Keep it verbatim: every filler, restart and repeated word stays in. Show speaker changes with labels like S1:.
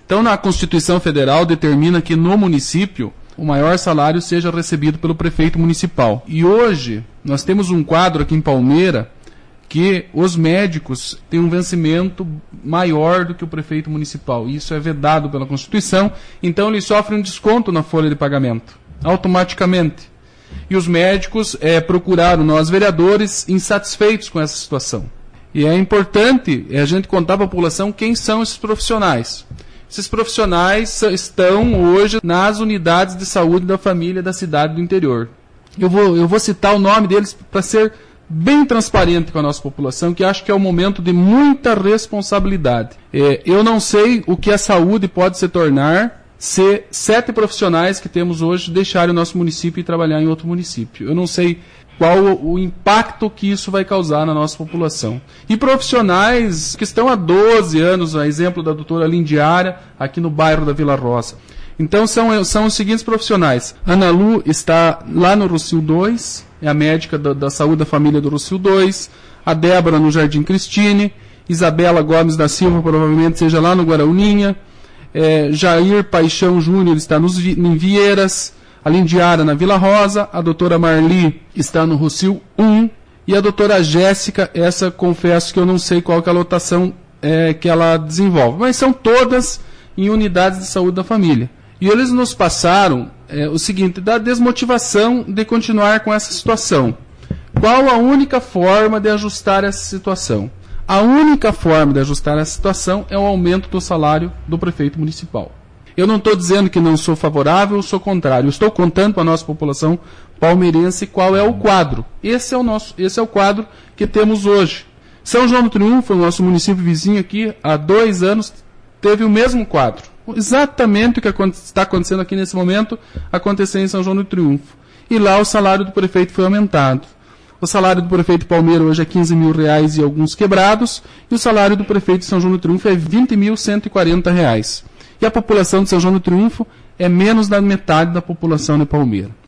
S1: Então, na Constituição Federal determina que no município o maior salário seja recebido pelo prefeito municipal. E hoje nós temos um quadro aqui em Palmeira que os médicos têm um vencimento maior do que o prefeito municipal. Isso é vedado pela Constituição, então eles sofrem um desconto na folha de pagamento, automaticamente. E os médicos é, procuraram nós, vereadores, insatisfeitos com essa situação. E é importante é, a gente contar à população quem são esses profissionais. Esses profissionais estão hoje nas unidades de saúde da família da cidade do interior. Eu vou, eu vou citar o nome deles para ser bem transparente com a nossa população, que acho que é um momento de muita responsabilidade. É, eu não sei o que a saúde pode se tornar se sete profissionais que temos hoje deixarem o nosso município e trabalhar em outro município. Eu não sei qual o, o impacto que isso vai causar na nossa população. E profissionais que estão há doze anos, a exemplo da doutora Lindiara, aqui no bairro da Vila Rosa. Então são, são os seguintes profissionais. Ana Lu está lá no Rocio dois, é a médica da, da saúde da família do Rocio dois. A Débora no Jardim Cristine. Isabela Gomes da Silva provavelmente seja lá no Guarauninha. É, Jair Paixão Júnior está nos, em Vieiras. A Lindiara na Vila Rosa. A doutora Marli está no Rocio um. E a doutora Jéssica, essa confesso que eu não sei qual que é a lotação é, que ela desenvolve. Mas são todas em unidades de saúde da família. E eles nos passaram é, o seguinte, da desmotivação de continuar com essa situação. Qual a única forma de ajustar essa situação? A única forma de ajustar essa situação é o aumento do salário do prefeito municipal. Eu não estou dizendo que não sou favorável ou sou contrário. Eu estou contando para a nossa população palmeirense qual é o quadro. Esse é o, nosso, esse é o quadro que temos hoje. São João do Triunfo, o nosso município vizinho aqui, há dois anos, teve o mesmo quadro. Exatamente o que está acontecendo aqui nesse momento, aconteceu em São João do Triunfo. E lá o salário do prefeito foi aumentado. O salário do prefeito Palmeira hoje é quinze mil reais e alguns quebrados, e o salário do prefeito de São João do Triunfo é vinte mil cento e quarenta reais. E a população de São João do Triunfo é menos da metade da população de Palmeira.